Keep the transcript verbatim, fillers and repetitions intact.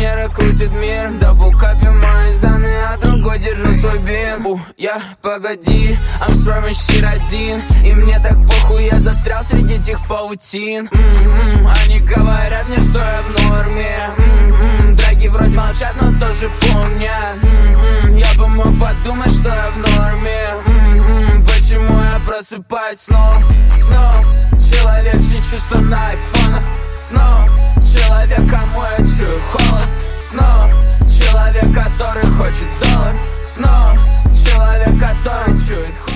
Инженеры крутят мир, даблкапи мои заны, а другой держу свой бин. У, я, погоди, I'm swerving shit один, и мне так похуй, я застрял среди этих паутин. М-м-м, они говорят мне, что я в норме. М-м-м, драги вроде молчат, но тоже помнят. М-м-м, я бы мог подумать, что я в норме. М-м-м, почему я просыпаюсь снова, снова? Человек, чьи чувства на айфонах. Снова человек, кому я чую холод. Снова человек, который хочет доллар. Снова человек, который чует холод.